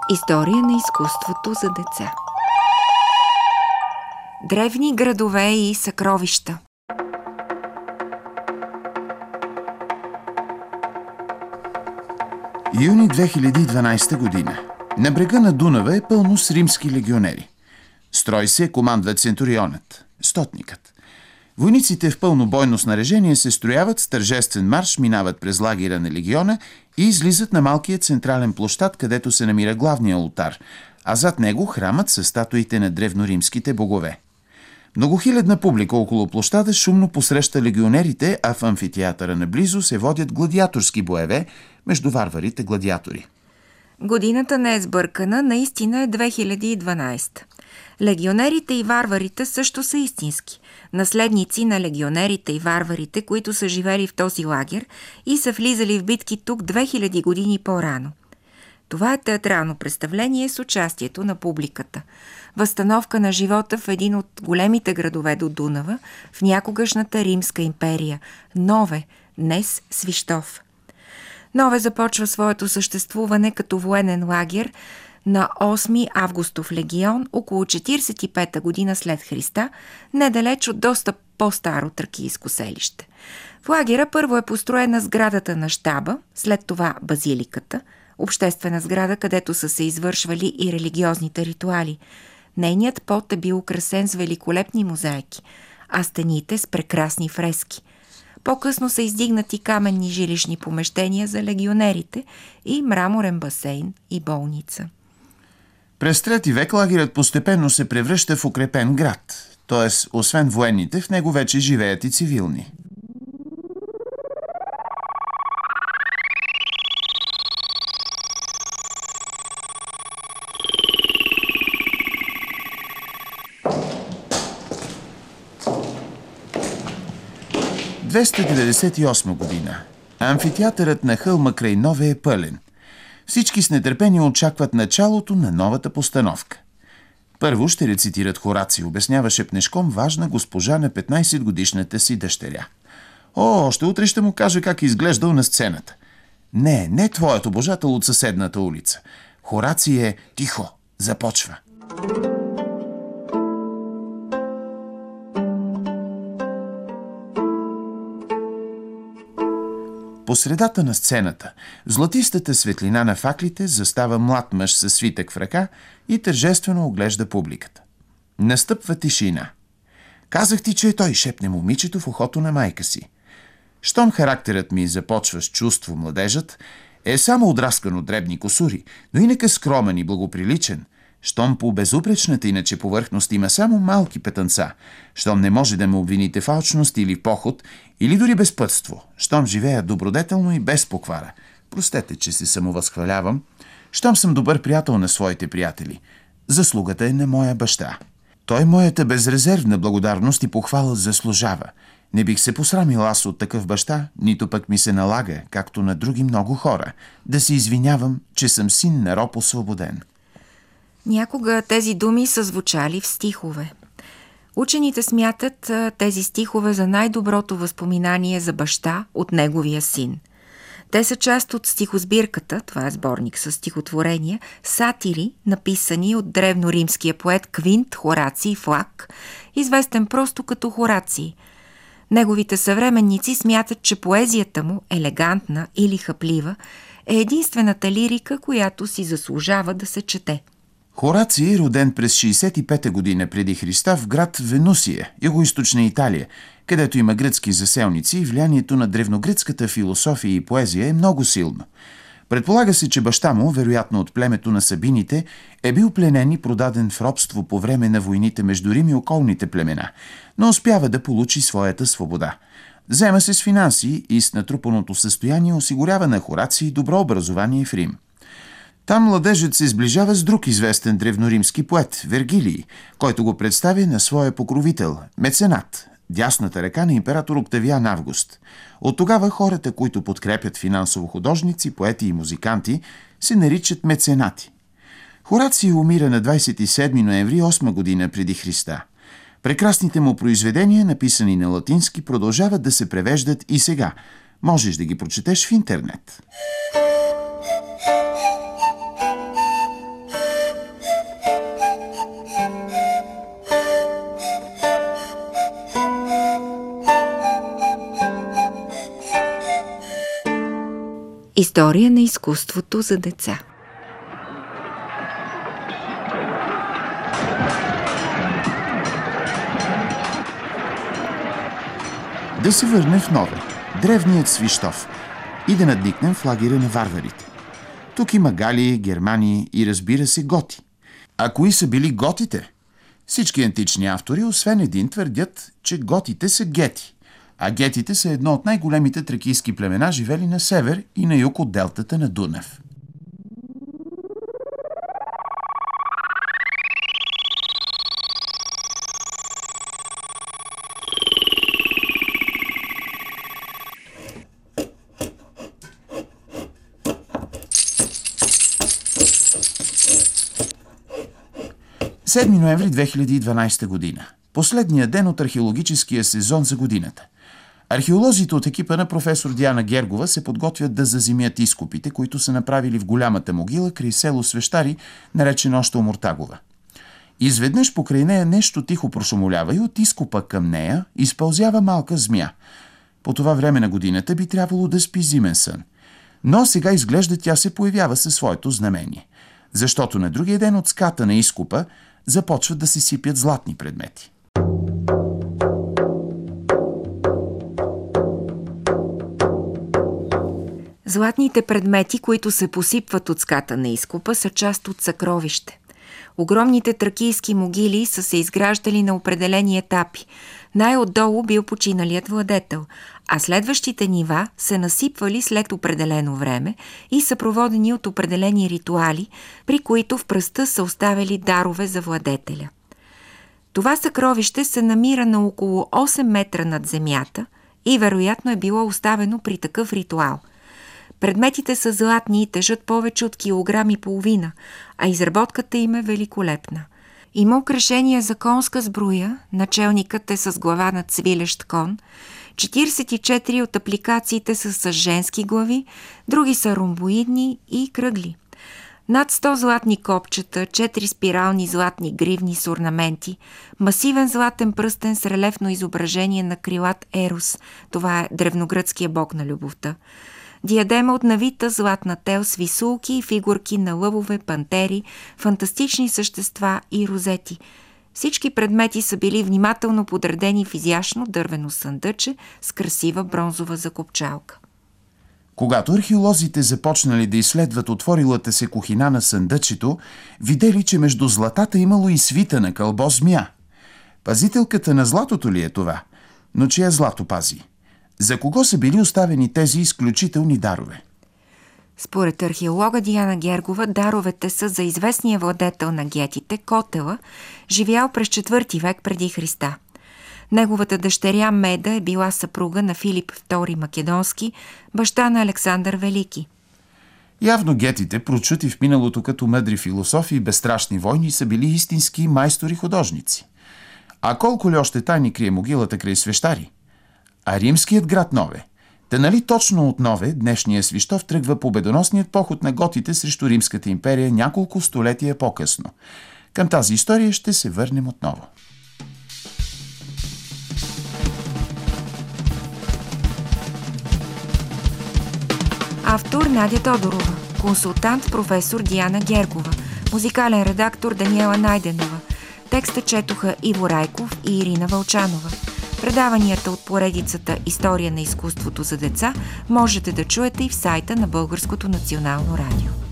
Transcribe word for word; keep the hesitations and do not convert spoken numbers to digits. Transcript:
История на изкуството за деца. Древни градове и съкровища. Юни две хиляди и дванадесета година. На брега на Дунава е пълно с римски легионери. Строй се командва центурионът, стотникът. Войниците в пълно бойно снаряжение се строяват с тържествен марш, минават през лагера на легиона и излизат на малкия централен площад, където се намира главния олтар, а зад него храмът със статуите на древноримските богове. Многохилядна публика около площада шумно посреща легионерите, а в амфитеатъра наблизо се водят гладиаторски боеве между варварите гладиатори. Годината не е сбъркана, наистина е две хиляди и дванадесета. Легионерите и варварите също са истински. Наследници на легионерите и варварите, които са живели в този лагер и са влизали в битки тук две хиляди години по-рано. Това е театрално представление с участието на публиката. Възстановка на живота в един от големите градове до Дунава, в някогашната Римска империя – Нове, днес Свищов. Нове започва своето съществуване като военен лагер на осми августов легион около четиридесет и пета година след Христа, недалеч от доста по-старо тракийско селище. В лагера първо е построена сградата на щаба, след това базиликата, обществена сграда, където са се извършвали и религиозните ритуали. Нейният под е бил украсен с великолепни мозайки, а стените с прекрасни фрески. По-късно са издигнати каменни жилищни помещения за легионерите и мраморен басейн и болница. През трети век лагерът постепенно се превръща в укрепен град, т.е. освен военните, в него вече живеят и цивилни. двеста деветдесет и осма година. Амфитеатърът на хълма край Нове е пълен. Всички с нетърпение очакват началото на новата постановка. Първо ще рецитират Хораций, обяснява шепнешком важна госпожа на петнадесетгодишната си дъщеря. О, още утре ще му кажа как е изглеждал на сцената. Не, не твоят обожател от съседната улица. Хораций е тихо, започва. По средата на сцената, в златистата светлина на факлите, застава млад мъж със свитък в ръка и тържествено оглежда публиката. Настъпва тишина. Казах ти, че е той, шепне момичето в ухото на майка си. Щом характерът ми започва с чувство младежът, е само отраскан от дребни косури, но инак е скромен и благоприличен. Щом по безупречната иначе повърхност има само малки петънца, щом не може да ме обвините в алчност или поход, или дори безпътство, щом живея добродетелно и без поквара. Простете, че се самовъзхвалявам. Щом съм добър приятел на своите приятели. Заслугата е на моя баща. Той моята безрезервна благодарност и похвала заслужава. Не бих се посрамил аз от такъв баща, нито пък ми се налага, както на други много хора, да се извинявам, че съм син на роб освободен. Някога тези думи са звучали в стихове. Учените смятат тези стихове за най-доброто възпоминание за баща от неговия син. Те са част от стихосбирката, това е сборник с стихотворения, сатири, написани от древноримския поет Квинт Хораций Флак, известен просто като Хораций. Неговите съвременници смятат, че поезията му, елегантна или хаплива, е единствената лирика, която си заслужава да се чете. Хораций е роден през шейсет и пета година преди Христа в град Венусия, югоизточна Италия, където има гръцки заселници и влиянието на древногръцката философия и поезия е много силно. Предполага се, че баща му, вероятно от племето на Сабините, е бил пленен и продаден в робство по време на войните между Рим и околните племена, но успява да получи своята свобода. Взема се с финанси и с натрупаното състояние осигурява на Хораций добро образование в Рим. Там младежът се сближава с друг известен древноримски поет, Вергилий, който го представи на своя покровител, меценат, дясната ръка на император Октавиан Август. От тогава хората, които подкрепят финансово художници, поети и музиканти, се наричат меценати. Хораций умира на двадесет и седми ноември осма година преди Христа. Прекрасните му произведения, написани на латински, продължават да се превеждат и сега. Можеш да ги прочетеш в интернет. История на изкуството за деца. Да се върнем в Нове, древният Свищов, и да надникнем в лагера на варварите. Тук има Галии, Германии и, разбира се, готи. А кои са били готите? Всички антични автори, освен един, твърдят, че готите са гети, а гетите са едно от най-големите тракийски племена, живели на север и на юг от делтата на Дунав. седми ноември две хиляди и дванадесета година. Последният ден от археологическия сезон за годината. Археолозите от екипа на професор Диана Гергова се подготвят да заземят изкопите, които са направили в голямата могила край село Свещари, наречено още Омуртагова. Изведнъж покрай нея нещо тихо прошумолява и от изкопа към нея изпълзява малка змия. По това време на годината би трябвало да спи зимен сън. Но сега изглежда тя се появява със своето знамение. Защото на другия ден от ската на изкопа започват да се сипят златни предмети. Златните предмети, които се посипват от ската на изкопа, са част от съкровище. Огромните тракийски могили са се изграждали на определени етапи. Най-отдолу бил починалият владетел, а следващите нива се насипвали след определено време и са проводени от определени ритуали, при които в пръста са оставили дарове за владетеля. Това съкровище се намира на около осем метра над земята и вероятно е било оставено при такъв ритуал. Предметите са златни и тежат повече от килограм и половина, а изработката им е великолепна. Има украшения за конска сбруя, начелникът е с глава на цвилещ кон, четиридесет и четири от апликациите са с женски глави, други са ромбоидни и кръгли. Над сто златни копчета, четири спирални златни гривни с орнаменти, масивен златен пръстен с релефно изображение на крилат Ерос, това е древногръцкия бог на любовта, диадема от навита златна тел с висулки и фигурки на лъвове, пантери, фантастични същества и розети. Всички предмети са били внимателно подредени в изящно дървено съндъче с красива бронзова закопчалка. Когато археолозите започнали да изследват отворилата се кухина на съндъчето, видели, че между златата имало и свита на кълбо змия. Пазителката на златото ли е това? Но чия злато пази? За кого са били оставени тези изключителни дарове? Според археолога Диана Гергова, даровете са за известния владетел на гетите Котела, живял през четвърти век преди Христа. Неговата дъщеря Меда е била съпруга на Филип втори Македонски, баща на Александър Велики. Явно гетите, прочути в миналото като мъдри философи и безстрашни войни, са били истински майстори-художници. А колко ли още тайни крие могилата край Свещари? А римският град Нове? Та нали точно от Нове днешния Свищов тръгва победоносният поход на готите срещу Римската империя няколко столетия по-късно. Към тази история ще се върнем отново. Автор Надя Тодорова, консултант професор Диана Гергова, музикален редактор Даниела Найденова. Текста четоха Иво Райков и Ирина Вълчанова. Предаванията от поредицата История на изкуството за деца можете да чуете и в сайта на Българското национално радио.